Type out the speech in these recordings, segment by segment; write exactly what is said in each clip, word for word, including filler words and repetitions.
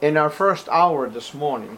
In our first hour this morning,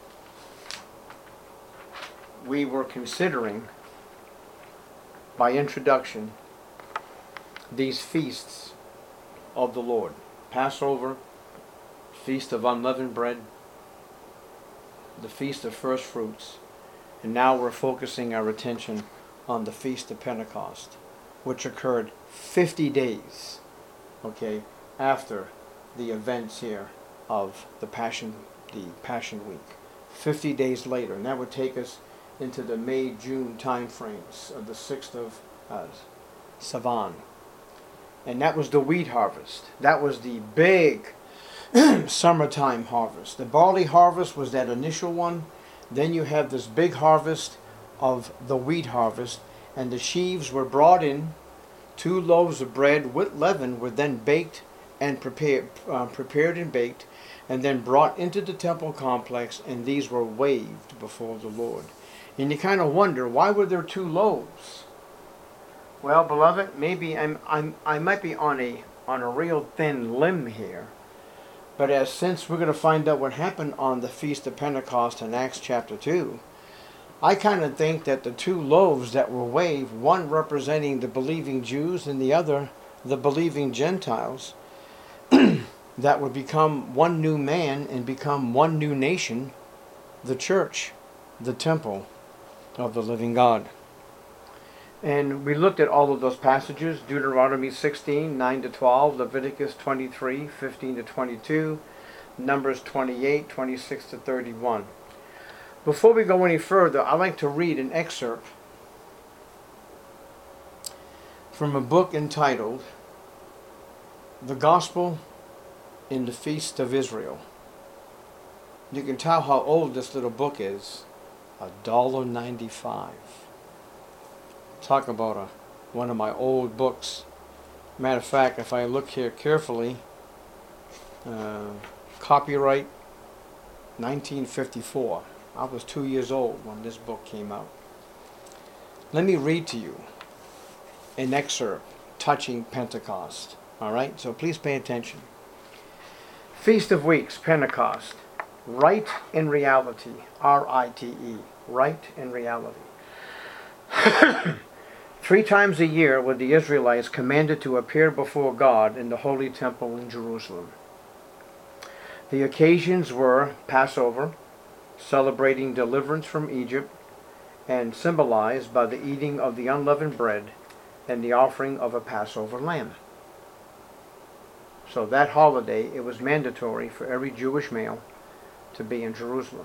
we were considering, by introduction, these feasts of the Lord. Passover, Feast of Unleavened Bread, the Feast of First Fruits, and now we're focusing our attention on the Feast of Pentecost, which occurred fifty days, okay, after the events here of the Passion, the Passion Week. fifty days later, and that would take us into the May-June time frames of the sixth of uh, Sivan. And that was the wheat harvest. That was the big summertime harvest. The barley harvest was that initial one. Then you have this big harvest of the wheat harvest, and the sheaves were brought in. Two loaves of bread with leaven were then baked and prepared, uh, prepared and baked, and then brought into the temple complex, and these were waved before the Lord. And you kind of wonder, why were there two loaves? Well, beloved, maybe I'm, I'm, I might be on a, on a real thin limb here. But as since we're going to find out what happened on the Feast of Pentecost in Acts chapter two, I kind of think that the two loaves that were waved, one representing the believing Jews and the other the believing Gentiles, that would become one new man and become one new nation, the church, the temple of the living God. And we looked at all of those passages: Deuteronomy sixteen, nine to twelve, Leviticus twenty-three, fifteen to twenty-two, Numbers twenty-eight, twenty-six to thirty-one. Before we go any further, I'd like to read an excerpt from a book entitled The Gospel in the Feast of Israel. You can tell how old this little book is. a dollar ninety-five. Talk about a, one of my old books. Matter of fact, if I look here carefully, uh, copyright nineteen fifty-four. I was two years old when this book came out. Let me read to you an excerpt touching Pentecost. All right, so please pay attention. Feast of Weeks, Pentecost. Right in reality. R I T E. Right in reality. Three times a year were the Israelites commanded to appear before God in the Holy Temple in Jerusalem. The occasions were Passover, celebrating deliverance from Egypt, and symbolized by the eating of the unleavened bread and the offering of a Passover lamb. So that holiday, it was mandatory for every Jewish male to be in Jerusalem.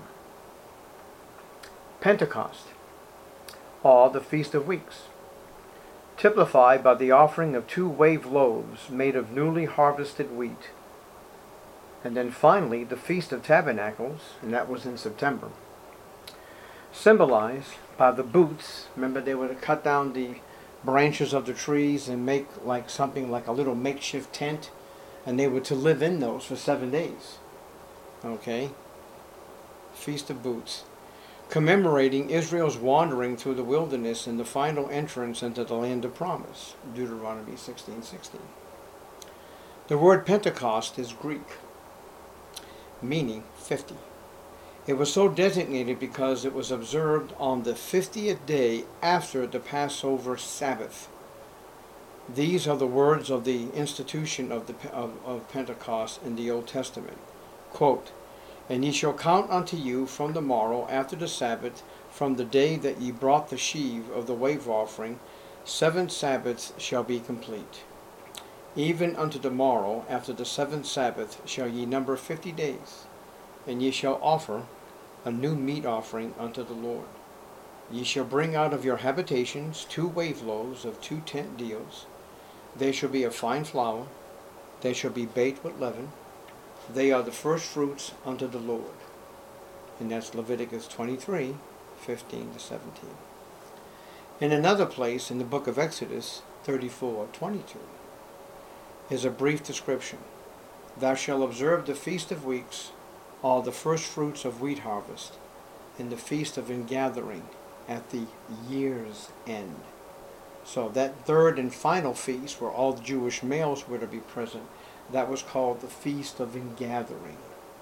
Pentecost, or the Feast of Weeks, typified by the offering of two wave loaves made of newly harvested wheat. And then finally, the Feast of Tabernacles, and that was in September, symbolized by the booths. Remember, they would cut down the branches of the trees and make like something like a little makeshift tent, and they were to live in those for seven days. Okay? Feast of Booths, commemorating Israel's wandering through the wilderness and the final entrance into the land of promise, Deuteronomy sixteen sixteen. The word Pentecost is Greek, meaning fifty. It was so designated because it was observed on the fiftieth day after the Passover Sabbath. These are the words of the institution of, the, of, of Pentecost in the Old Testament. Quote, "And ye shall count unto you from the morrow after the Sabbath, from the day that ye brought the sheave of the wave offering, seven Sabbaths shall be complete. Even unto the morrow after the seventh Sabbath shall ye number fifty days, and ye shall offer a new meat offering unto the Lord. Ye shall bring out of your habitations two wave loaves of two tent deals. They shall be of fine flour, they shall be baked with leaven. They are the first fruits unto the Lord." And that's Leviticus twenty-three, fifteen to seventeen. In another place in the book of Exodus, thirty-four, twenty-two, is a brief description. "Thou shalt observe the Feast of Weeks, all the first fruits of wheat harvest, and the Feast of Ingathering at the year's end." So that third and final feast, where all the Jewish males were to be present, that was called the Feast of Ingathering.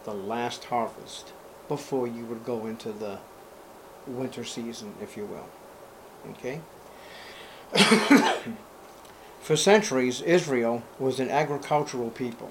the last harvest, before you would go into the winter season, if you will. Okay? For centuries, Israel was an agricultural people,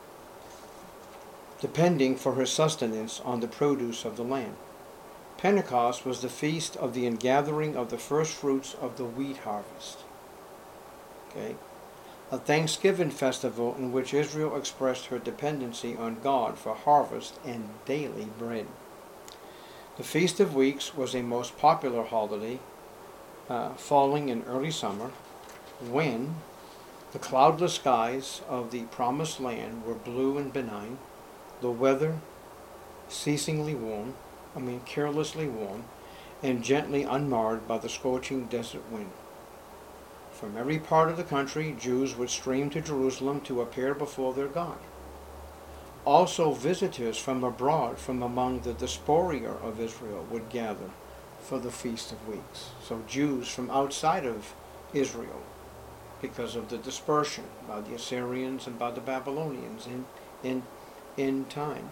depending for her sustenance on the produce of the land. Pentecost was the feast of the ingathering of the first fruits of the wheat harvest. Okay? A Thanksgiving festival in which Israel expressed her dependency on God for harvest and daily bread. The Feast of Weeks was a most popular holiday, uh, falling in early summer, when the cloudless skies of the Promised Land were blue and benign, the weather ceasingly warm, I mean carelessly warm, and gently unmarred by the scorching desert wind. From every part of the country, Jews would stream to Jerusalem to appear before their God. Also, visitors from abroad, from among the diaspora of Israel, would gather for the Feast of Weeks. So Jews from outside of Israel, because of the dispersion by the Assyrians and by the Babylonians in, in, in time.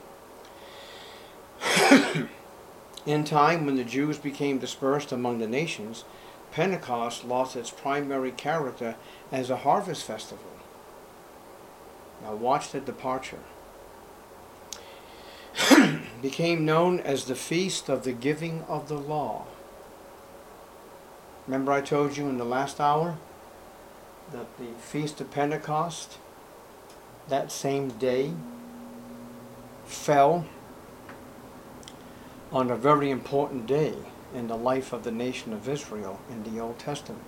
In time, when the Jews became dispersed among the nations, Pentecost lost its primary character as a harvest festival. Now watch the departure. Became known as the Feast of the Giving of the Law. Remember I told you in the last hour that the Feast of Pentecost, that same day, fell on a very important day in the life of the nation of Israel in the Old Testament.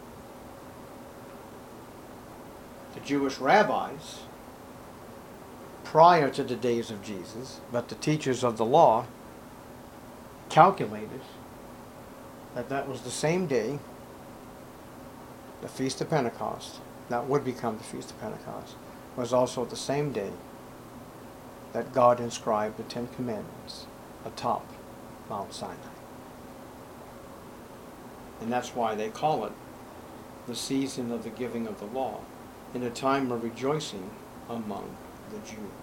The Jewish rabbis, prior to the days of Jesus, but the teachers of the law calculated that that was the same day, the Feast of Pentecost, that would become the Feast of Pentecost, was also the same day that God inscribed the Ten Commandments atop Mount Sinai. And that's why they call it the season of the giving of the law, in a time of rejoicing among the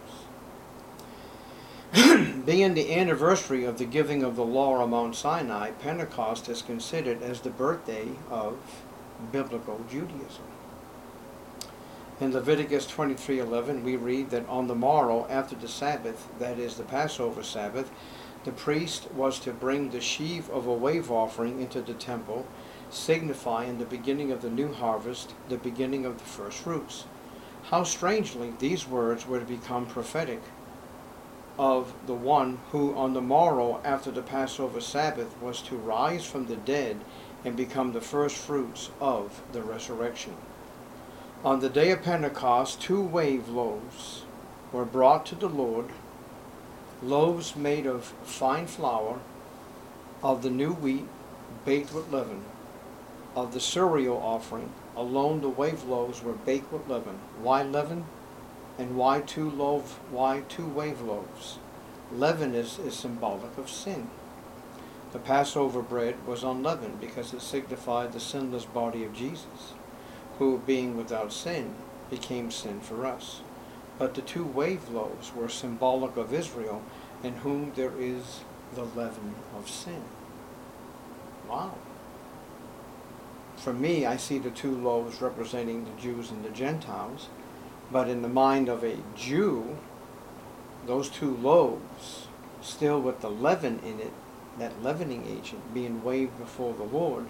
Jews. Being the anniversary of the giving of the law on Mount Sinai, Pentecost is considered as the birthday of biblical Judaism. In Leviticus twenty-three eleven, we read that on the morrow after the Sabbath, that is the Passover Sabbath, the priest was to bring the sheaf of a wave offering into the temple, signifying the beginning of the new harvest, the beginning of the first fruits. How strangely these words were to become prophetic of the one who on the morrow after the Passover Sabbath was to rise from the dead and become the first fruits of the resurrection. On the day of Pentecost, two wave loaves were brought to the Lord, loaves made of fine flour, of the new wheat baked with leaven. Of the cereal offering, alone the wave loaves were baked with leaven. Why leaven? And why two loaf? Why two wave loaves? Leaven is, is symbolic of sin. The Passover bread was unleavened because it signified the sinless body of Jesus, who, being without sin, became sin for us. But the two wave loaves were symbolic of Israel, in whom there is the leaven of sin. Wow. For me, I see the two loaves representing the Jews and the Gentiles, but in the mind of a Jew, those two loaves, still with the leaven in it, that leavening agent being waved before the Lord,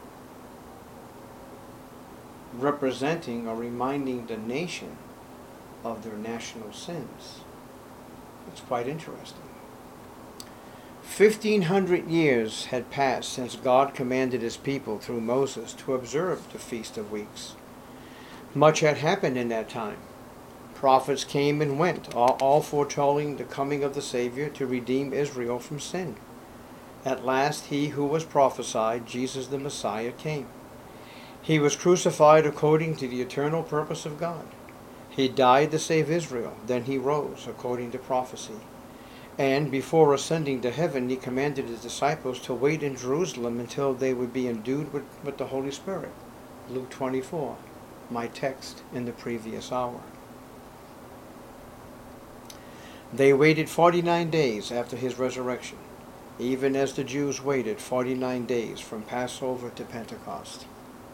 representing or reminding the nation of their national sins. It's quite interesting. Fifteen hundred years had passed since God commanded his people through Moses to observe the Feast of Weeks. Much had happened in that time. Prophets came and went, all, all foretelling the coming of the Savior to redeem Israel from sin. At last he who was prophesied, Jesus the Messiah, came. He was crucified according to the eternal purpose of God. He died to save Israel, then he rose according to prophecy. And before ascending to heaven, he commanded his disciples to wait in Jerusalem until they would be endued with, with the Holy Spirit. Luke twenty-four, my text in the previous hour. They waited forty-nine days after his resurrection, even as the Jews waited forty-nine days from Passover to Pentecost.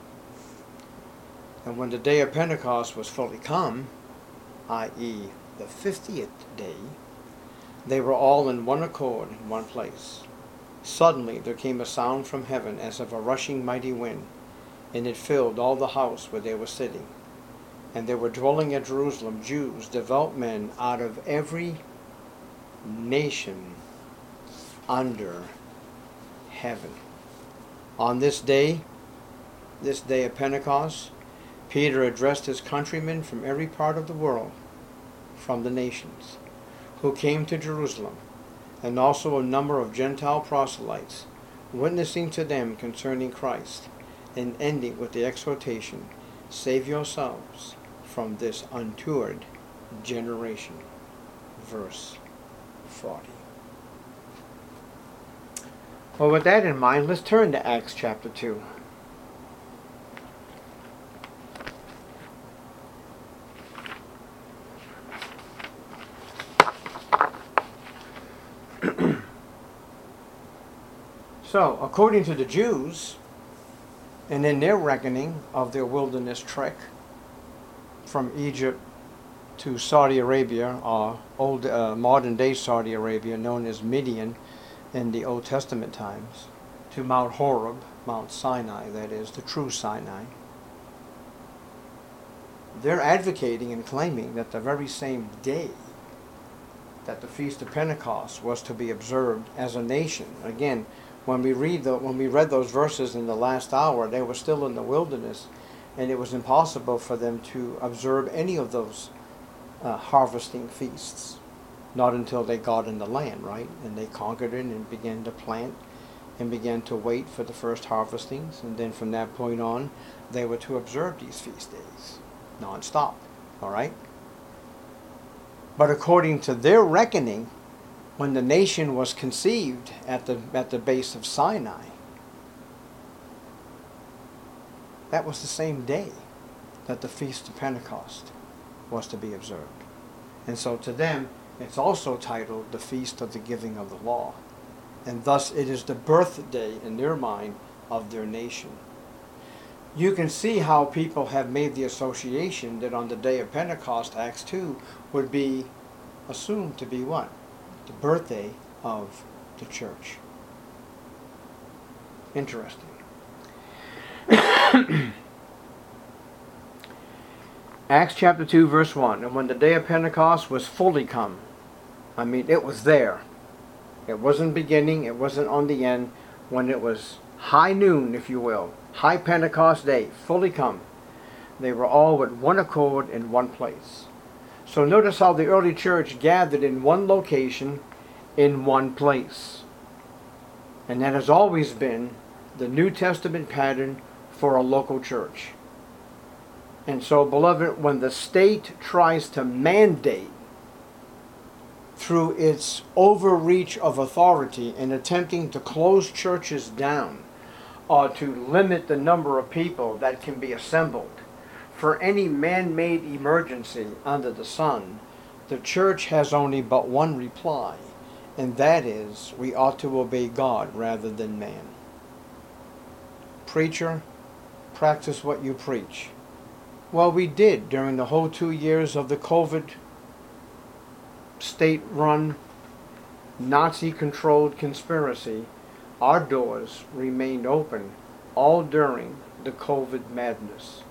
And when the day of Pentecost was fully come, that is the fiftieth day, they were all in one accord in one place. Suddenly there came a sound from heaven as of a rushing mighty wind, and it filled all the house where they were sitting. And there were dwelling at Jerusalem Jews, devout men out of every nation under heaven. On this day, this day of Pentecost, Peter addressed his countrymen from every part of the world, from the nations, who came to Jerusalem, and also a number of Gentile proselytes, witnessing to them concerning Christ, and ending with the exhortation, "Save yourselves from this untoward generation." Verse forty. Well, with that in mind, let's turn to Acts chapter two. So, according to the Jews, and in their reckoning of their wilderness trek from Egypt to Saudi Arabia, or old uh, modern-day Saudi Arabia, known as Midian in the Old Testament times, to Mount Horeb, Mount Sinai, that is, the true Sinai, they're advocating and claiming that the very same day that the Feast of Pentecost was to be observed as a nation. Again, when we read the, when we read those verses in the last hour, they were still in the wilderness, and it was impossible for them to observe any of those uh, harvesting feasts, not until they got in the land, right? And they conquered it and began to plant and began to wait for the first harvestings, and then from that point on, they were to observe these feast days non-stop, all right? But according to their reckoning, when the nation was conceived at the at the base of Sinai, that was the same day that the Feast of Pentecost was to be observed. And so to them, it's also titled the Feast of the Giving of the Law. And thus it is the birthday in their mind of their nation. You can see how people have made the association that on the day of Pentecost, Acts two, would be assumed to be what? The birthday of the church. Interesting. Acts chapter two, verse one. And when the day of Pentecost was fully come, I mean, it was there. It wasn't beginning, it wasn't on the end. When it was high noon, if you will, high Pentecost day, fully come, they were all with one accord in one place. So notice how the early church gathered in one location, in one place. And that has always been the New Testament pattern for a local church. And so, beloved, when the state tries to mandate through its overreach of authority in attempting to close churches down or to limit the number of people that can be assembled for any man-made emergency under the sun, the church has only but one reply, and that is, we ought to obey God rather than man. Preacher, practice what you preach. Well, we did during the whole two years of the COVID state-run, Nazi-controlled conspiracy. Our doors remained open all during the COVID madness.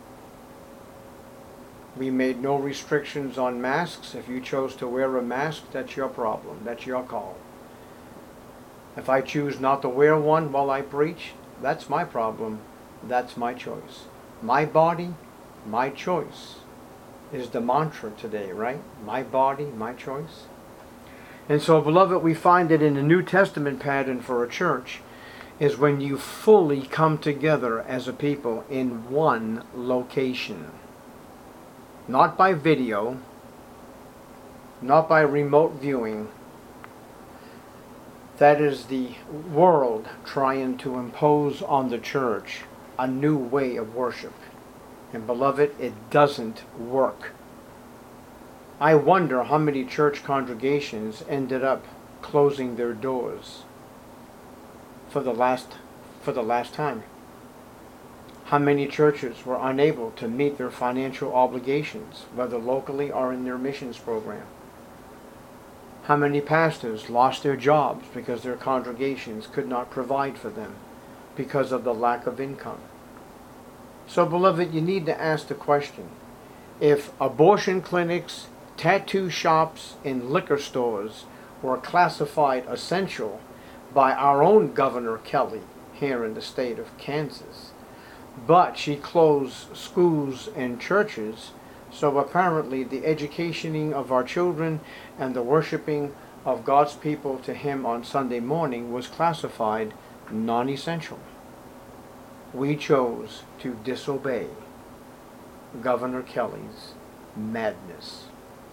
We made no restrictions on masks. If you chose to wear a mask, that's your problem. That's your call. If I choose not to wear one while I preach, that's my problem. That's my choice. My body, my choice is the mantra today, right? My body, my choice. And so, beloved, we find that in the New Testament pattern for a church is when you fully come together as a people in one location. Not by video, not by remote viewing. That is the world trying to impose on the church a new way of worship. And beloved, it doesn't work. I wonder how many church congregations ended up closing their doors for the last for the last time. How many churches were unable to meet their financial obligations, whether locally or in their missions program? How many pastors lost their jobs because their congregations could not provide for them because of the lack of income? So, beloved, you need to ask the question, if abortion clinics, tattoo shops, and liquor stores were classified essential by our own Governor Kelly here in the state of Kansas, but she closed schools and churches, so apparently the educating of our children and the worshiping of God's people to Him on Sunday morning was classified non-essential. We chose to disobey Governor Kelly's madness.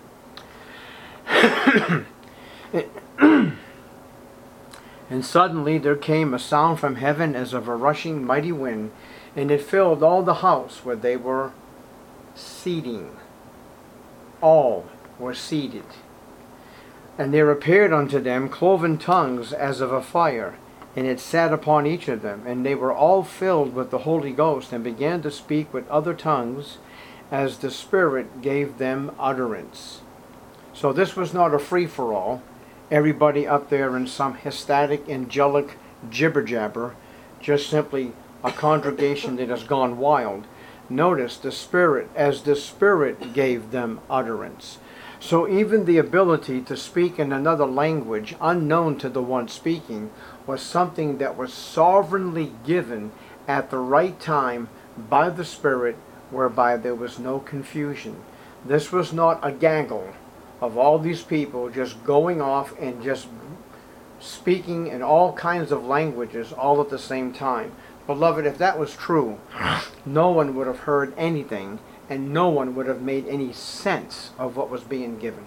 And suddenly there came a sound from heaven as of a rushing mighty wind, and it filled all the house where they were seating. All were seated. And there appeared unto them cloven tongues as of a fire, and it sat upon each of them. And they were all filled with the Holy Ghost, and began to speak with other tongues, as the Spirit gave them utterance. So this was not a free-for-all. Everybody up there in some ecstatic, angelic jibber-jabber, just simply a congregation that has gone wild. Notice the Spirit, as the Spirit gave them utterance. So even the ability to speak in another language unknown to the one speaking was something that was sovereignly given at the right time by the Spirit, whereby there was no confusion. This was not a gaggle of all these people just going off and just speaking in all kinds of languages all at the same time. Beloved, if that was true, no one would have heard anything, and no one would have made any sense of what was being given.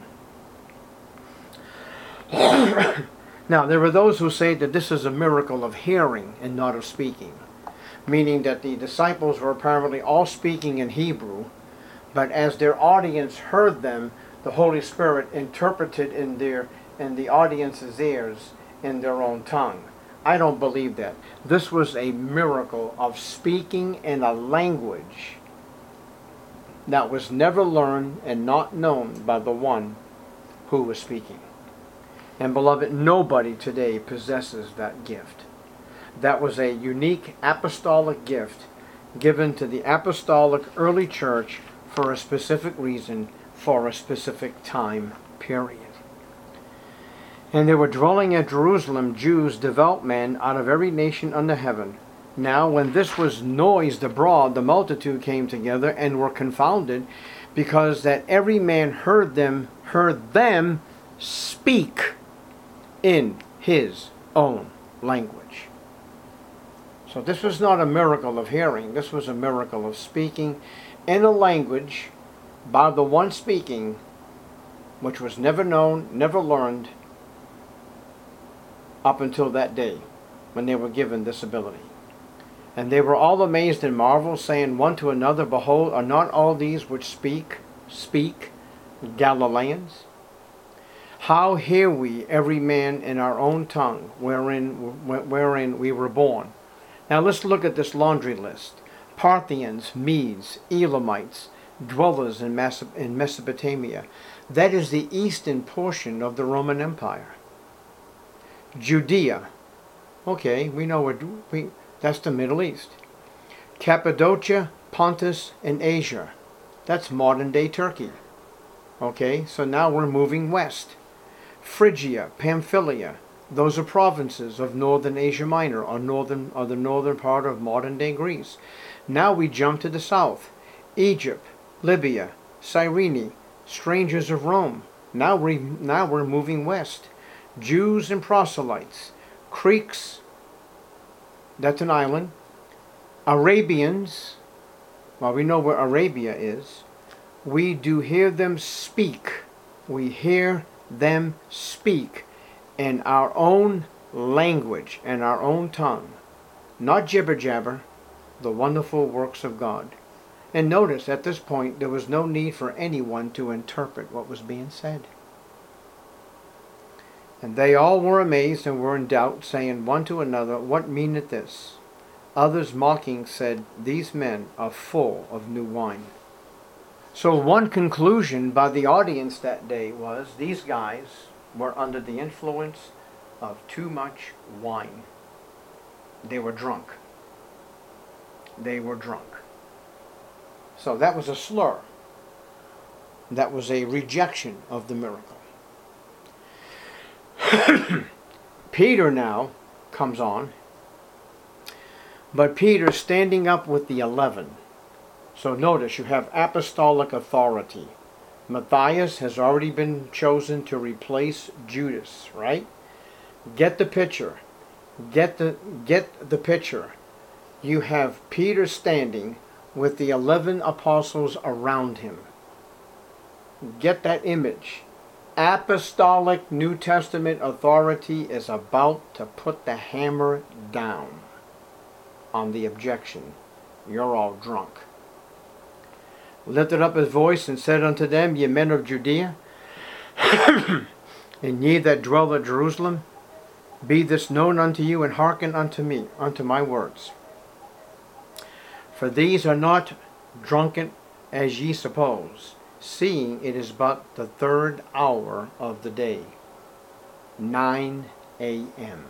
Now, there are those who say that this is a miracle of hearing and not of speaking, meaning that the disciples were apparently all speaking in Hebrew, but as their audience heard them, the Holy Spirit interpreted in their in the audience's ears in their own tongue. I don't believe that. This was a miracle of speaking in a language that was never learned and not known by the one who was speaking. And beloved, nobody today possesses that gift. That was a unique apostolic gift given to the apostolic early church for a specific reason, for a specific time period. And they were dwelling at Jerusalem Jews, devout men, out of every nation under heaven. Now when this was noised abroad, the multitude came together and were confounded, because that every man heard them, heard them speak in his own language. So this was not a miracle of hearing. This was a miracle of speaking in a language by the one speaking, which was never known, never learned, up until that day when they were given this ability. And they were all amazed and marveled, saying one to another, Behold, are not all these which speak, speak Galileans? How hear we every man in our own tongue, wherein, wherein we were born? Now let's look at this laundry list. Parthians, Medes, Elamites, dwellers in Mesopotamia. That is the eastern portion of the Roman Empire. Judea. Okay, we know where we, that's the Middle East. Cappadocia, Pontus, and Asia. That's modern-day Turkey. Okay, so now we're moving west. Phrygia, Pamphylia. Those are provinces of northern Asia Minor, or northern, or the northern part of modern-day Greece. Now we jump to the south. Egypt, Libya, Cyrene, strangers of Rome. Now we now we're moving west. Jews and proselytes, Creeks, that's an island, Arabians, well, we know where Arabia is. We do hear them speak. We hear them speak in our own language, in our own tongue. Not jibber-jabber, the wonderful works of God. And notice, at this point, there was no need for anyone to interpret what was being said. And they all were amazed and were in doubt, saying one to another, What meaneth this? Others mocking said, These men are full of new wine. So one conclusion by the audience that day was, these guys were under the influence of too much wine. They were drunk. They were drunk. So that was a slur. That was a rejection of the miracle. Peter now comes on. But Peter standing up with the eleven. So notice you have apostolic authority. Matthias has already been chosen to replace Judas, right? Get the picture. Get the, get the picture. You have Peter standing with the eleven apostles around him. Get that image. Apostolic New Testament authority is about to put the hammer down on the objection. You're all drunk. Lifted up his voice and said unto them, Ye men of Judea, and ye that dwell at Jerusalem, be this known unto you, and hearken unto me, unto my words. For these are not drunken as ye suppose, seeing it is but the third hour of the day, nine a m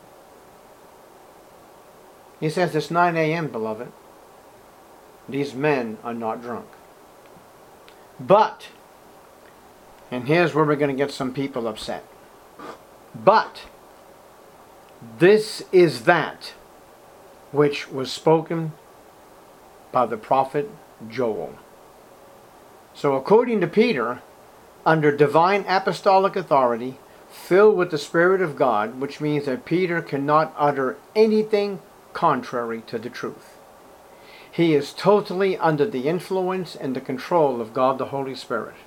He says it's nine a m, beloved. These men are not drunk. But, and here's where we're going to get some people upset. But, this is that which was spoken by the prophet Joel. So according to Peter, under divine apostolic authority, filled with the Spirit of God, which means that Peter cannot utter anything contrary to the truth. He is totally under the influence and the control of God the Holy Spirit.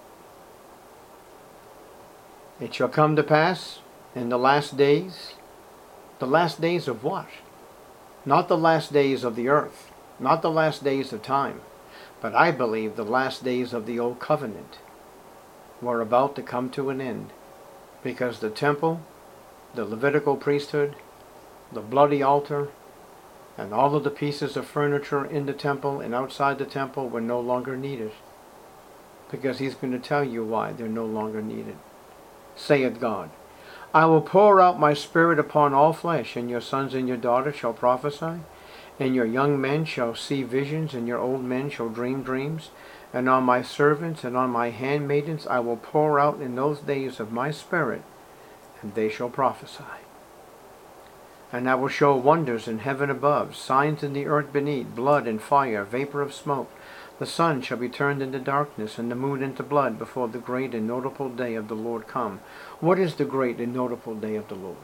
It shall come to pass in the last days. The last days of what? Not the last days of the earth. Not the last days of time. But I believe the last days of the old covenant were about to come to an end. Because the temple, the Levitical priesthood, the bloody altar, and all of the pieces of furniture in the temple and outside the temple were no longer needed. Because he's going to tell you why they're no longer needed. Saith God, I will pour out my Spirit upon all flesh, and your sons and your daughters shall prophesy, and your young men shall see visions, and your old men shall dream dreams. And on my servants and on my handmaidens I will pour out in those days of my Spirit, and they shall prophesy. And I will show wonders in heaven above, signs in the earth beneath, blood and fire, vapor of smoke. The sun shall be turned into darkness, and the moon into blood, before the great and notable day of the Lord come. What is the great and notable day of the Lord?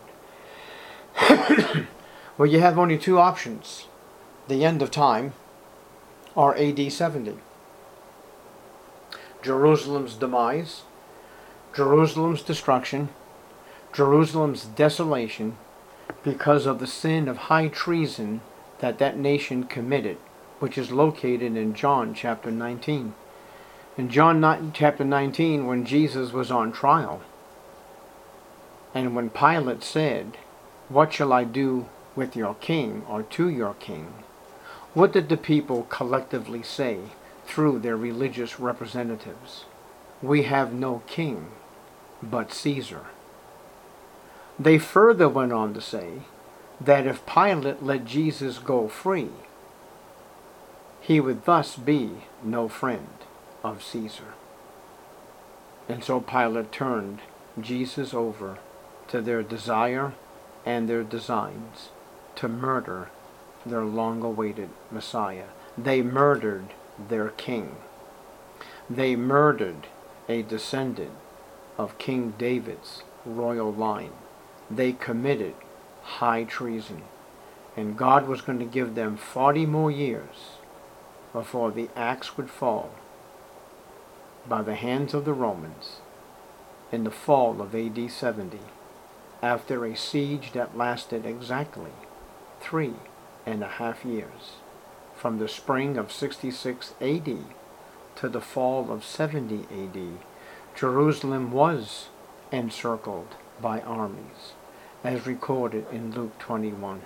Well, you have only two options. The end of time, or A D seventy. Jerusalem's demise, Jerusalem's destruction, Jerusalem's desolation, because of the sin of high treason that that nation committed, which is located in John chapter nineteen. In John chapter nineteen, when Jesus was on trial, and when Pilate said, What shall I do with your king, or to your king? What did the people collectively say through their religious representatives? We have no king but Caesar. They further went on to say that if Pilate let Jesus go free, he would thus be no friend of Caesar. And so Pilate turned Jesus over to their desire and their designs to murder their long-awaited Messiah. They murdered their king. They murdered a descendant of King David's royal line. They committed high treason. And God was going to give them forty more years before the axe would fall by the hands of the Romans in the fall of A D seventy, after a siege that lasted exactly three and a half years. from the spring of sixty-six A D to the fall of seventy A D, Jerusalem was encircled by armies, as recorded in Luke twenty-one.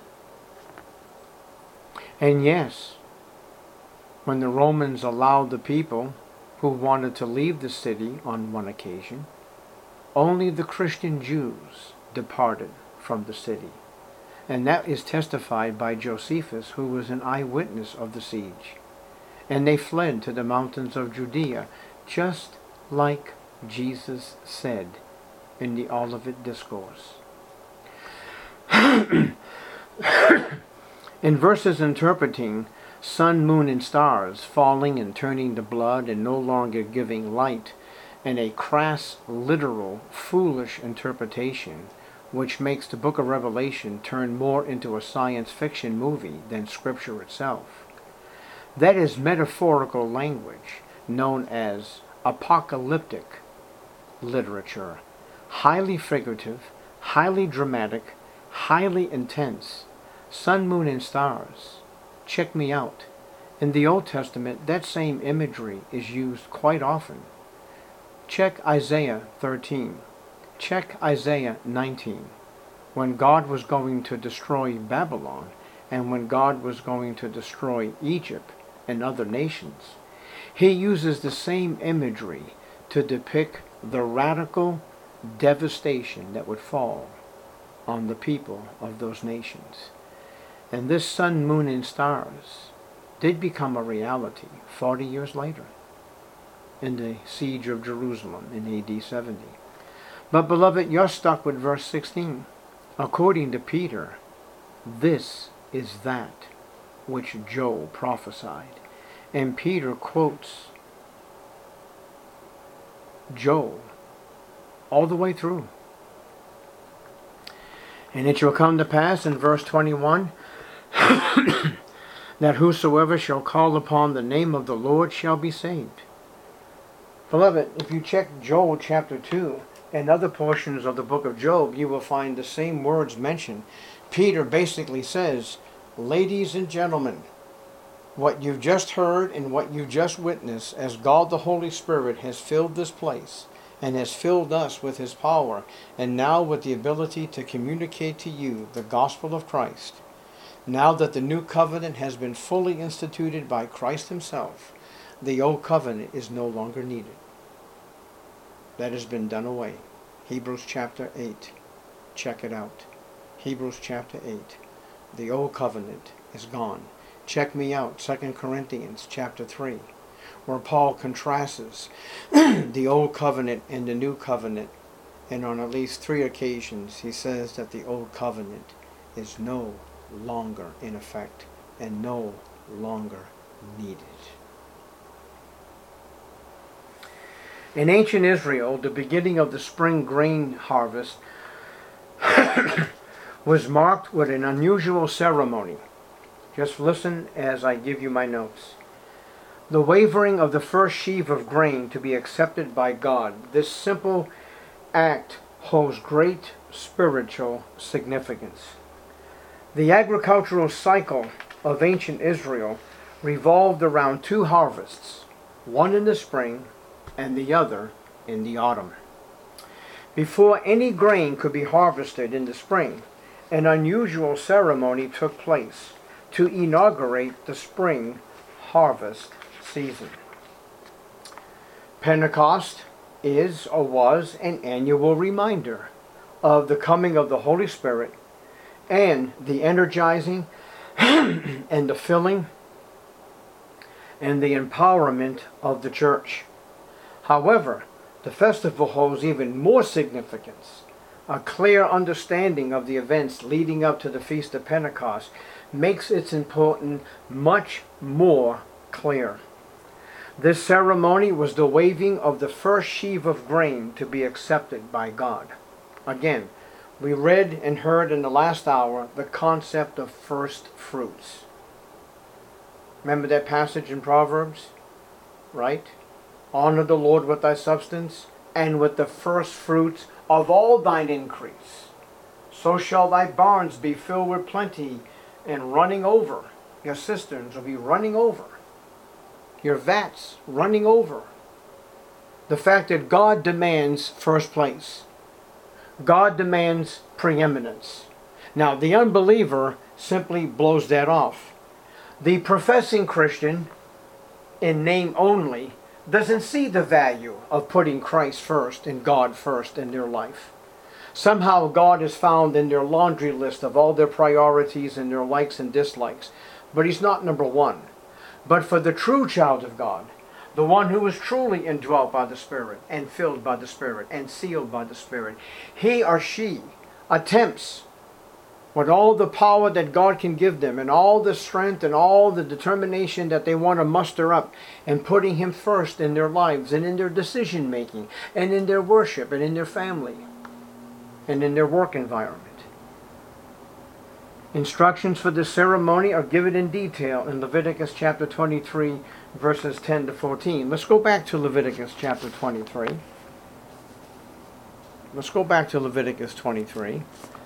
And yes, when the Romans allowed the people who wanted to leave the city on one occasion, only the Christian Jews departed from the city. And that is testified by Josephus, who was an eyewitness of the siege. And they fled to the mountains of Judea, just like Jesus said in the Olivet Discourse. In verses interpreting sun, moon, and stars falling and turning to blood and no longer giving light, and a crass, literal, foolish interpretation, which makes the book of Revelation turn more into a science fiction movie than Scripture itself. That is metaphorical language known as apocalyptic literature, highly figurative, highly dramatic, highly intense. Sun, moon, and stars. Check me out. In the Old Testament, that same imagery is used quite often. Check Isaiah thirteen. Check Isaiah nineteen. When God was going to destroy Babylon, and when God was going to destroy Egypt and other nations, he uses the same imagery to depict the radical devastation that would fall on the people of those nations. And this sun, moon, and stars did become a reality forty years later in the siege of Jerusalem in A D seventy. But beloved, you're stuck with verse sixteen. According to Peter, this is that which Joel prophesied. And Peter quotes Joel all the way through. And it shall come to pass in verse twenty-one, that whosoever shall call upon the name of the Lord shall be saved. Beloved, if you check Joel chapter two and other portions of the book of Job, you will find the same words mentioned. Peter basically says, ladies and gentlemen, what you've just heard and what you just witnessed, as God the Holy Spirit has filled this place and has filled us with His power, and now with the ability to communicate to you the gospel of Christ, now that the new covenant has been fully instituted by Christ Himself, the old covenant is no longer needed. That has been done away. Hebrews chapter eight. Check it out. Hebrews chapter eight. The old covenant is gone. Check me out. Second Corinthians chapter three, where Paul contrasts the old covenant and the new covenant. And on at least three occasions he says that the old covenant is no longer in effect and no longer needed. In ancient Israel, the beginning of the spring grain harvest was marked with an unusual ceremony. Just listen as I give you my notes. The wavering of the first sheaf of grain to be accepted by God. This simple act holds great spiritual significance. The agricultural cycle of ancient Israel revolved around two harvests, one in the spring and the other in the autumn. Before any grain could be harvested in the spring, an unusual ceremony took place to inaugurate the spring harvest season. Pentecost is or was an annual reminder of the coming of the Holy Spirit and the energizing and the filling and the empowerment of the church. However, the festival holds even more significance. A clear understanding of the events leading up to the Feast of Pentecost makes its importance much more clear. This ceremony was the waving of the first sheaf of grain to be accepted by God. Again, we read and heard in the last hour the concept of first fruits. Remember that passage in Proverbs? Right? Honor the Lord with thy substance, and with the first fruits of all thine increase. So shall thy barns be filled with plenty and running over. your cisterns will be running over. Your vats running over. The fact that God demands first place. God demands preeminence. Now, the unbeliever simply blows that off. The professing Christian, in name only, doesn't see the value of putting Christ first and God first in their life. Somehow God is found in their laundry list of all their priorities and their likes and dislikes. But He's not number one. But for the true child of God, the one who is truly indwelt by the Spirit and filled by the Spirit and sealed by the Spirit, he or she attempts with all the power that God can give them and all the strength and all the determination that they want to muster up and putting Him first in their lives and in their decision making and in their worship and in their family and in their work environment. Instructions for the ceremony are given in detail in Leviticus chapter twenty-three, verses ten to fourteen. Let's go back to Leviticus chapter twenty-three. Let's go back to Leviticus twenty-three.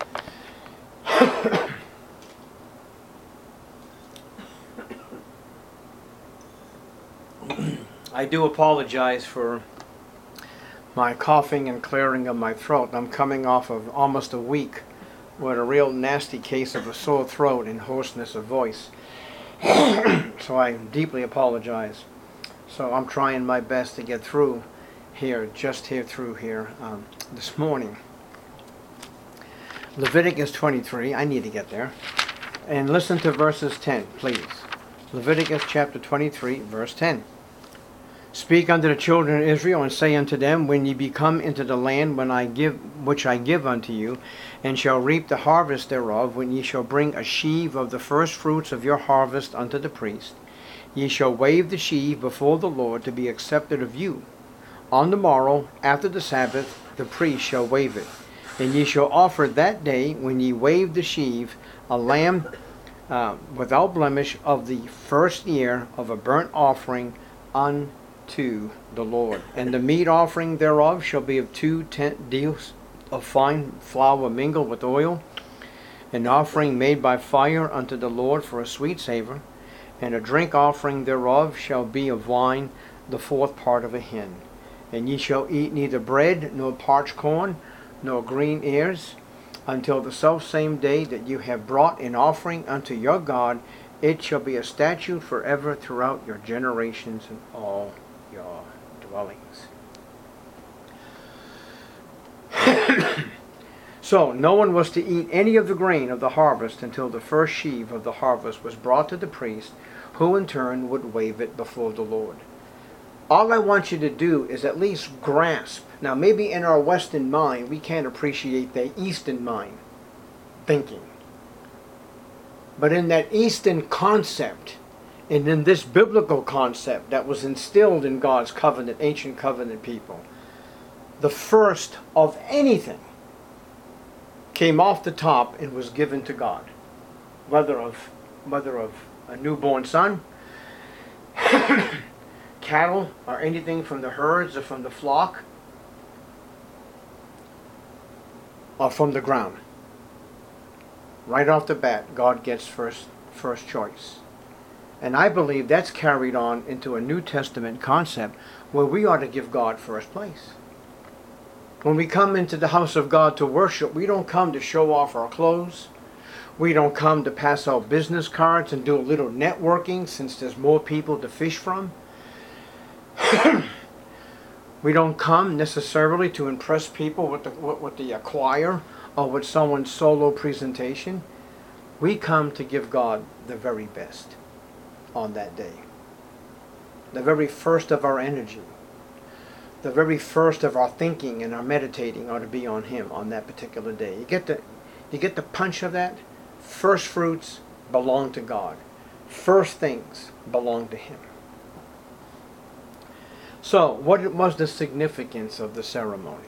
I do apologize for my coughing and clearing of my throat. I'm coming off of almost a week with a real nasty case of a sore throat and hoarseness of voice. So I deeply apologize. So I'm trying my best to get through here, just here through here um, this morning. Leviticus twenty-three, I need to get there. And listen to verses ten, please. Leviticus chapter twenty-three, verse ten. Speak unto the children of Israel, and say unto them, when ye be come into the land when I give, which I give unto you, and shall reap the harvest thereof, when ye shall bring a sheave of the first fruits of your harvest unto the priest, ye shall wave the sheave before the Lord to be accepted of you. On the morrow, after the Sabbath, the priest shall wave it. And ye shall offer that day, when ye wave the sheave, a lamb uh, without blemish of the first year of a burnt offering unto to the Lord. And the meat offering thereof shall be of two tenth deals of fine flour mingled with oil, an offering made by fire unto the Lord for a sweet savor, and a drink offering thereof shall be of wine, the fourth part of a hin. And ye shall eat neither bread, nor parched corn, nor green ears, until the selfsame day that you have brought an offering unto your God. It shall be a statute forever throughout your generations and all your dwellings. So no one was to eat any of the grain of the harvest until the first sheave of the harvest was brought to the priest, who in turn would wave it before the Lord. All I want you to do is at least grasp. Now maybe in our Western mind we can't appreciate the Eastern mind thinking. But in that Eastern concept, and in this biblical concept that was instilled in God's covenant, ancient covenant people, the first of anything came off the top and was given to God. Whether of, whether of a newborn son, cattle, or anything from the herds or from the flock, or from the ground. Right off the bat, God gets first, first choice. And I believe that's carried on into a New Testament concept where we ought to give God first place. When we come into the house of God to worship, we don't come to show off our clothes. We don't come to pass out business cards and do a little networking since there's more people to fish from. We don't come necessarily to impress people with the, with the choir or with someone's solo presentation. We come to give God the very best on that day. The very first of our energy. The very first of our thinking and our meditating ought to be on Him on that particular day. You get the, you get the punch of that? First fruits belong to God. First things belong to Him. So, what was the significance of the ceremony?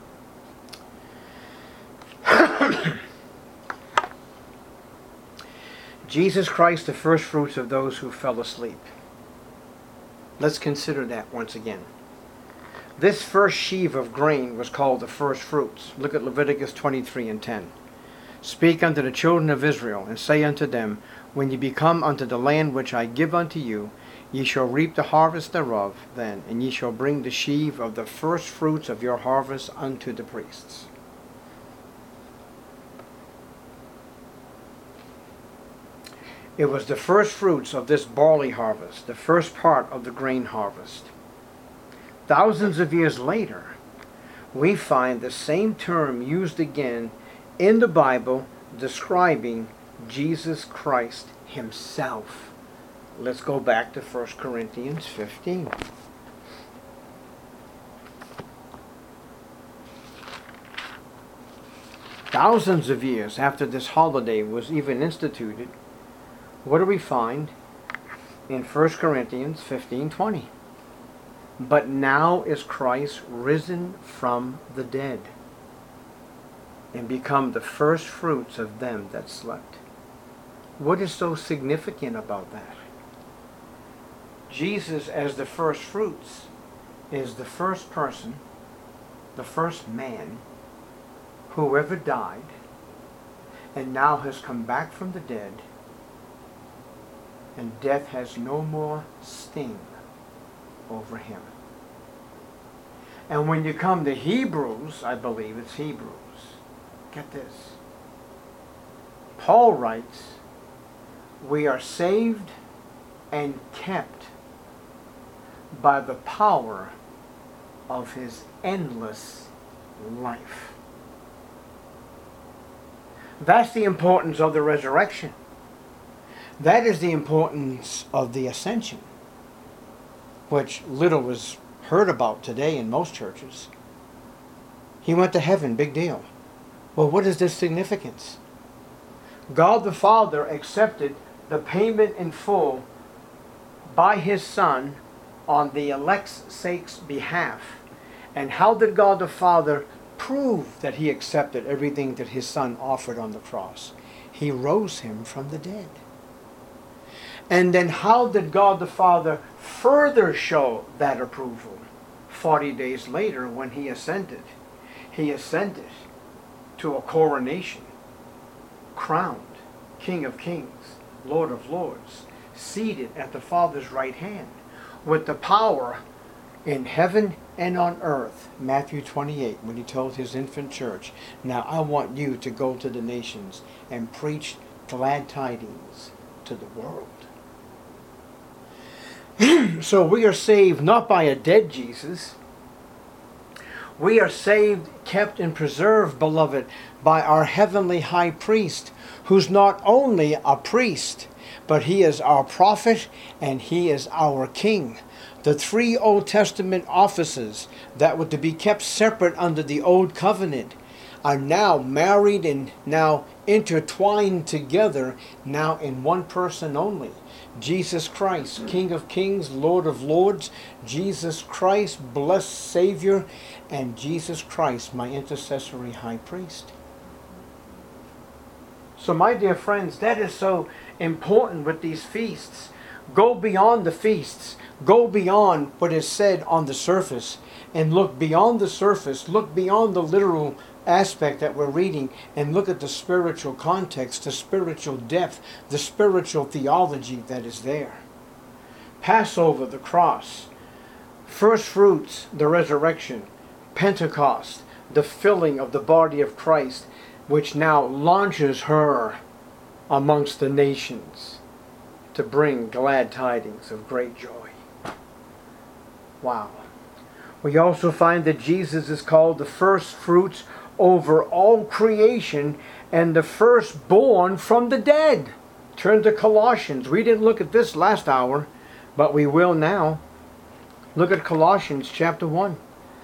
Jesus Christ, the first fruits of those who fell asleep. Let's consider that once again. This first sheaf of grain was called the first fruits. Look at Leviticus twenty-three and ten. Speak unto the children of Israel, and say unto them, When ye be come unto the land which I give unto you, ye shall reap the harvest thereof then, and ye shall bring the sheaf of the first fruits of your harvest unto the priests. It was the first fruits of this barley harvest, the first part of the grain harvest. Thousands of years later, we find the same term used again in the Bible describing Jesus Christ himself. Let's go back to First Corinthians fifteen. Thousands of years after this holiday was even instituted, what do we find in First Corinthians fifteen twenty? But now is Christ risen from the dead, and become the first fruits of them that slept. What is so significant about that? Jesus as the first fruits is the first person, the first man, who ever died, and now has come back from the dead, and death has no more sting over him. And when you come to Hebrews, I believe it's Hebrews, get this. Paul writes, we are saved and kept by the power of his endless life. That's the importance of the resurrection. That is the importance of the ascension, which little is heard about today in most churches. He went to heaven, big deal. Well, what is this significance? God the Father accepted the payment in full by his Son on the elect's sake's behalf. And how did God the Father prove that he accepted everything that his Son offered on the cross? He rose him from the dead. And then how did God the Father further show that approval? Forty days later, when he ascended, he ascended to a coronation, crowned King of Kings, Lord of Lords, seated at the Father's right hand, with the power in heaven and on earth. Matthew twenty-eight, when he told his infant church, now I want you to go to the nations and preach glad tidings to the world. So we are saved not by a dead Jesus. We are saved, kept, and preserved, beloved, by our heavenly high priest, who's not only a priest, but he is our prophet and he is our king. The three Old Testament offices that were to be kept separate under the Old Covenant are now married and now intertwined together, now in one person only. Jesus Christ, King of Kings, Lord of Lords, Jesus Christ, blessed Savior, and Jesus Christ, my intercessory high priest. So my dear friends, that is so important with these feasts. Go beyond the feasts. Go beyond what is said on the surface and look beyond the surface. Look beyond the literal aspect that we're reading and look at the spiritual context, the spiritual depth, the spiritual theology that is there. Passover, the cross. First fruits, the resurrection. Pentecost, the filling of the body of Christ, which now launches her amongst the nations to bring glad tidings of great joy. Wow. We also find that Jesus is called the first fruits over all creation and the firstborn from the dead. Turn to Colossians. We didn't look at this last hour, but we will now. Look at Colossians chapter one.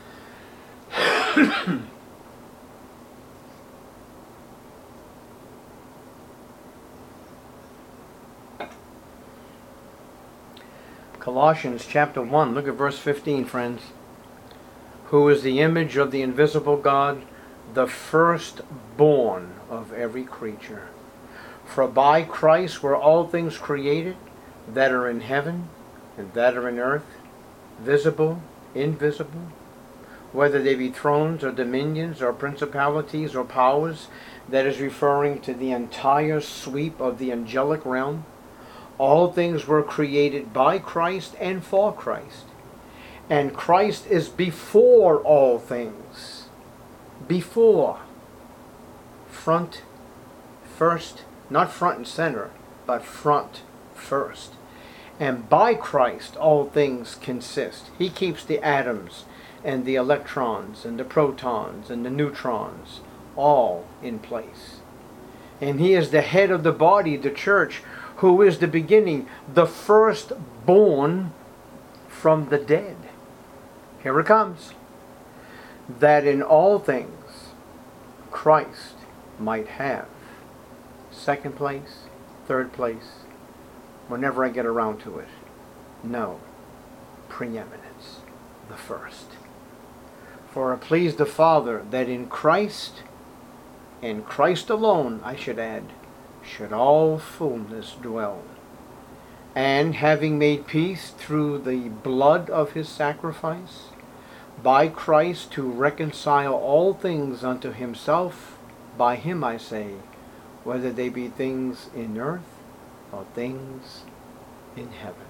Colossians chapter one, look at verse fifteen, friends. Who is the image of the invisible God, the firstborn of every creature. For by Christ were all things created, that are in heaven and that are in earth, visible, invisible, whether they be thrones or dominions or principalities or powers. That is referring to the entire sweep of the angelic realm. All things were created by Christ and for Christ. And Christ is before all things. Before. Front, first, not front and center, but front first. And by Christ all things consist. He keeps the atoms and the electrons and the protons and the neutrons all in place. And he is the head of the body, the church, who is the beginning, the firstborn from the dead. Here it comes. That in all things Christ might have second place, third place, whenever I get around to it. No, preeminence, the first. For it pleased the Father that in Christ, in Christ alone, I should add, should all fullness dwell. And having made peace through the blood of his sacrifice, by Christ to reconcile all things unto himself, by him I say, whether they be things in earth or things in heaven.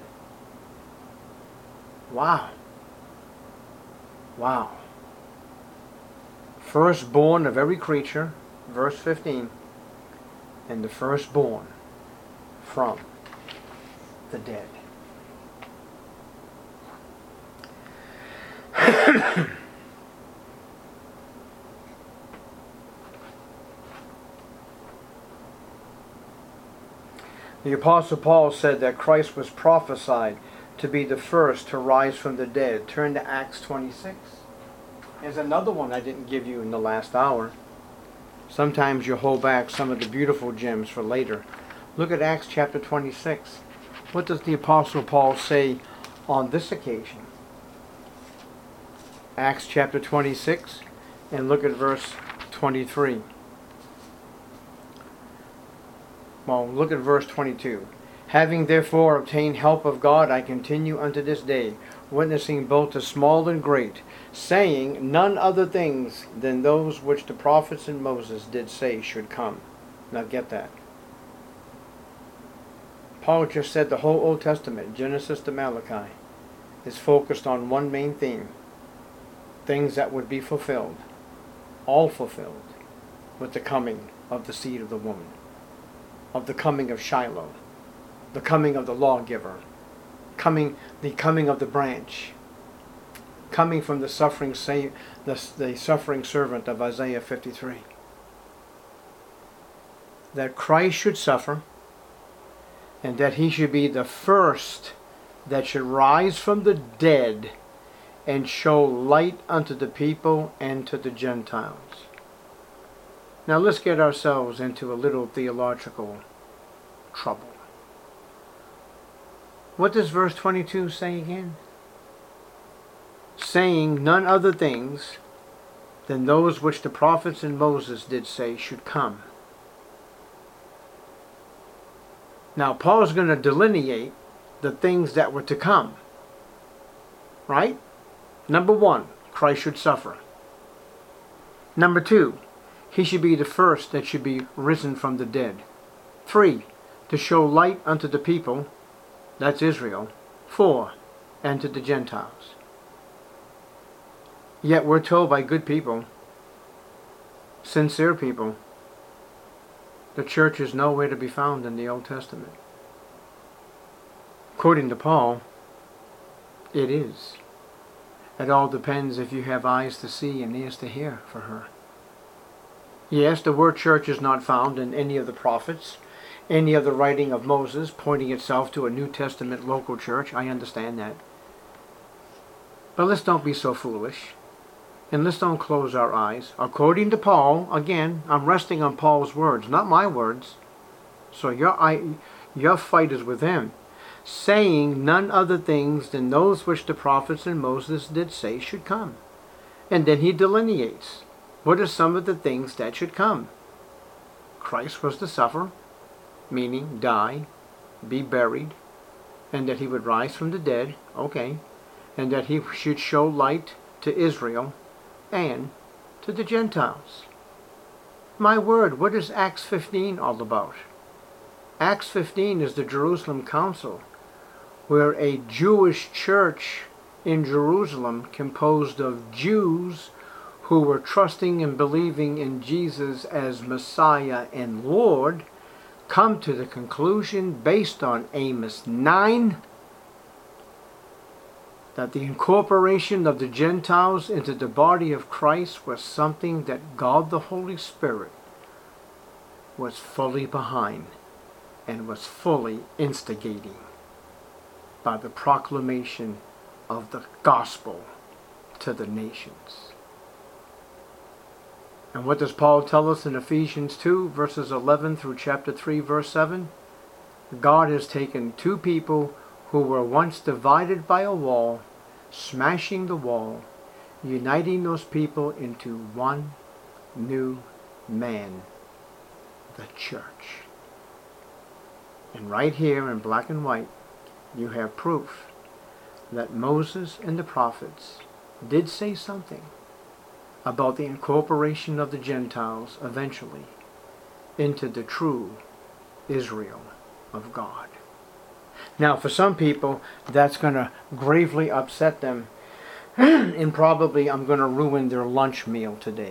Wow. Wow. Firstborn of every creature, verse fifteen, and the firstborn from the dead. The Apostle Paul said that Christ was prophesied to be the first to rise from the dead. Turn to Acts twenty-six. There's another one I didn't give you in the last hour. Sometimes you hold back some of the beautiful gems for later. Look at Acts chapter twenty-six. What does the Apostle Paul say on this occasion? Acts chapter twenty-six, and look at verse twenty-three. Well, look at verse twenty-two. Having therefore obtained help of God, I continue unto this day, witnessing both to small and great, saying none other things than those which the prophets and Moses did say should come. Now get that. Paul just said the whole Old Testament, Genesis to Malachi, is focused on one main theme. Things that would be fulfilled, all fulfilled, with the coming of the seed of the woman, of the coming of Shiloh, the coming of the lawgiver, coming, the coming of the branch, coming from the suffering sa- the, the suffering servant of Isaiah fifty-three. That Christ should suffer, and that he should be the first that should rise from the dead and show light unto the people and to the Gentiles. Now let's get ourselves into a little theological trouble. What does verse twenty-two say again? Saying none other things than those which the prophets and Moses did say should come. Now Paul's going to delineate the things that were to come. Right? Number one, Christ should suffer. Number two, he should be the first that should be risen from the dead. Three, to show light unto the people, that's Israel. Four, and to the Gentiles. Yet we're told by good people, sincere people, the church is nowhere to be found in the Old Testament. According to Paul, it is. It all depends if you have eyes to see and ears to hear for her. Yes, the word church is not found in any of the prophets, any of the writing of Moses pointing itself to a New Testament local church. I understand that. But let's don't be so foolish. And let's don't close our eyes. According to Paul, again, I'm resting on Paul's words, not my words. So your, I, your fight is with him. Saying none other things than those which the prophets and Moses did say should come. And then he delineates. What are some of the things that should come? Christ was to suffer, meaning die, be buried, and that he would rise from the dead, okay, and that he should show light to Israel, and to the Gentiles. My word, what is Acts fifteen all about? Acts fifteen is the Jerusalem Council, where a Jewish church in Jerusalem composed of Jews who were trusting and believing in Jesus as Messiah and Lord come to the conclusion, based on Amos nine, that the incorporation of the Gentiles into the body of Christ was something that God the Holy Spirit was fully behind and was fully instigating by the proclamation of the gospel to the nations. And what does Paul tell us in Ephesians two, verses eleven through chapter three, verse seven? God has taken two people who were once divided by a wall, smashing the wall, uniting those people into one new man, the church. And right here in black and white, you have proof that Moses and the prophets did say something about the incorporation of the Gentiles eventually into the true Israel of God. Now, for some people, that's going to gravely upset them, and probably I'm going to ruin their lunch meal today.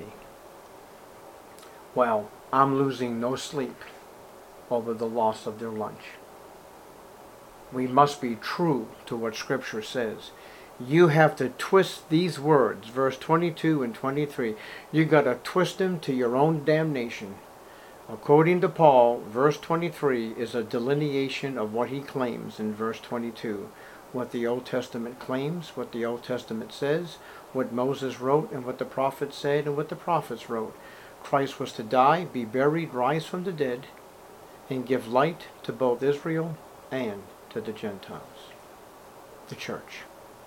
Well, I'm losing no sleep over the loss of their lunch. We must be true to what Scripture says. You have to twist these words, verse twenty-two and twenty-three. You got to twist them to your own damnation. According to Paul, verse twenty-three is a delineation of what he claims in verse twenty-two. What the Old Testament claims, what the Old Testament says, what Moses wrote and what the prophets said and what the prophets wrote. Christ was to die, be buried, rise from the dead, and give light to both Israel and to the Gentiles, the church.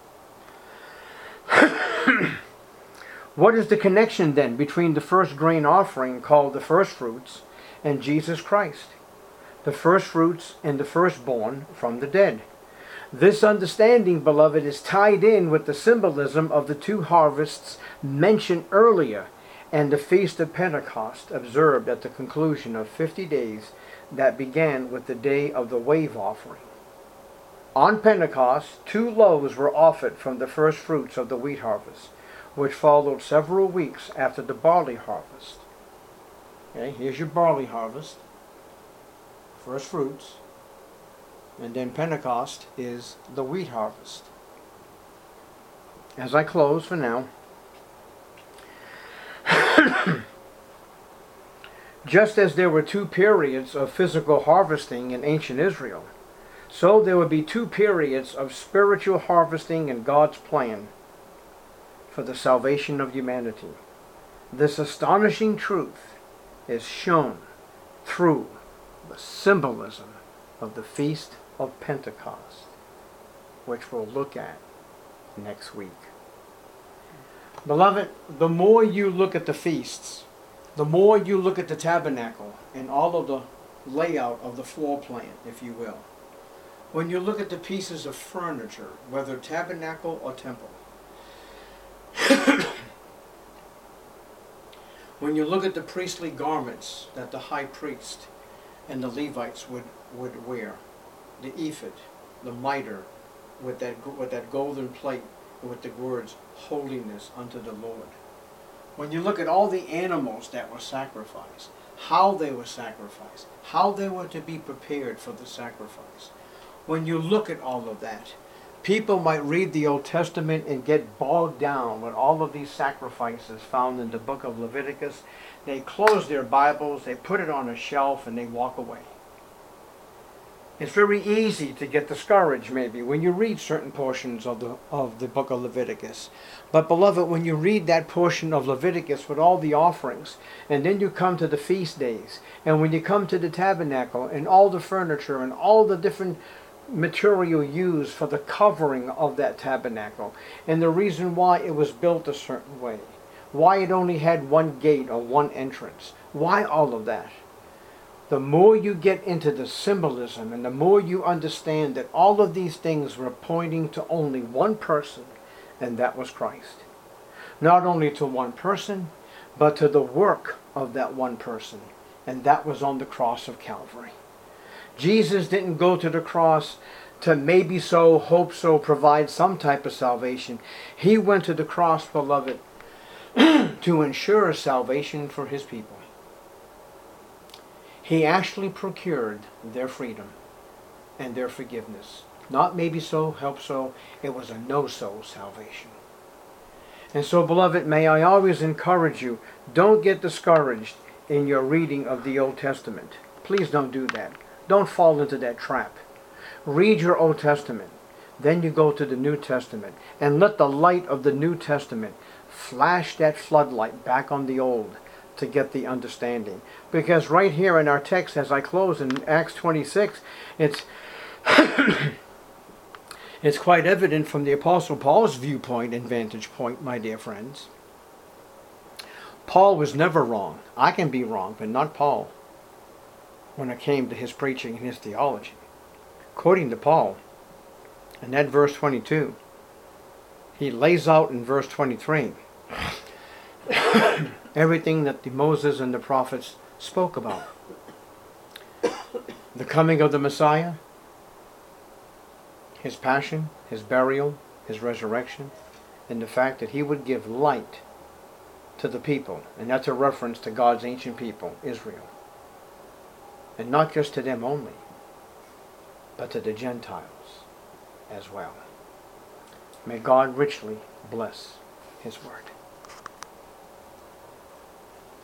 What is the connection then between the first grain offering called the first fruits and Jesus Christ, the first fruits and the firstborn from the dead? This understanding, beloved, is tied in with the symbolism of the two harvests mentioned earlier and the Feast of Pentecost observed at the conclusion of fifty days that began with the day of the wave offering. On Pentecost, two loaves were offered from the first fruits of the wheat harvest, which followed several weeks after the barley harvest. Okay, here's your barley harvest, first fruits, and then Pentecost is the wheat harvest. As I close for now, just as there were two periods of physical harvesting in ancient Israel, so there would be two periods of spiritual harvesting in God's plan for the salvation of humanity. This astonishing truth is shown through the symbolism of the Feast of Pentecost, which we'll look at next week. Beloved, the more you look at the feasts, the more you look at the tabernacle and all of the layout of the floor plan, if you will, when you look at the pieces of furniture, whether tabernacle or temple, when you look at the priestly garments that the high priest and the Levites would, would wear, the ephod, the mitre, with that, with that golden plate, with the words, holiness unto the Lord. When you look at all the animals that were sacrificed, how they were sacrificed, how they were to be prepared for the sacrifice, when you look at all of that, people might read the Old Testament and get bogged down with all of these sacrifices found in the book of Leviticus. They close their Bibles, they put it on a shelf, and they walk away. It's very easy to get discouraged maybe when you read certain portions of the, of the book of Leviticus. But beloved, when you read that portion of Leviticus with all the offerings, and then you come to the feast days, and when you come to the tabernacle and all the furniture and all the different material used for the covering of that tabernacle, and the reason why it was built a certain way, why it only had one gate or one entrance, why all of that. The more you get into the symbolism and the more you understand that all of these things were pointing to only one person, and that was Christ. not only to one person, but to the work of that one person. And that was on the cross of Calvary. Jesus didn't go to the cross to maybe so, hope so, provide some type of salvation. He went to the cross, beloved, to ensure salvation for his people. He actually procured their freedom and their forgiveness. Not maybe so, help so, it was a no-so salvation. And so, beloved, may I always encourage you, don't get discouraged in your reading of the Old Testament. Please don't do that. Don't fall into that trap. Read your Old Testament. Then you go to the New Testament. And let the light of the New Testament flash that floodlight back on the Old to get the understanding. Because right here in our text, as I close in Acts twenty-six, it's it's quite evident from the Apostle Paul's viewpoint and vantage point, my dear friends. Paul was never wrong. I can be wrong, but not Paul, when it came to his preaching and his theology. According to Paul, in that verse twenty-two, he lays out in verse twenty-three everything that the Moses and the prophets spoke about. The coming of the Messiah, his passion, his burial, his resurrection, and the fact that he would give light to the people. And that's a reference to God's ancient people, Israel. And not just to them only, but to the Gentiles as well. May God richly bless his word.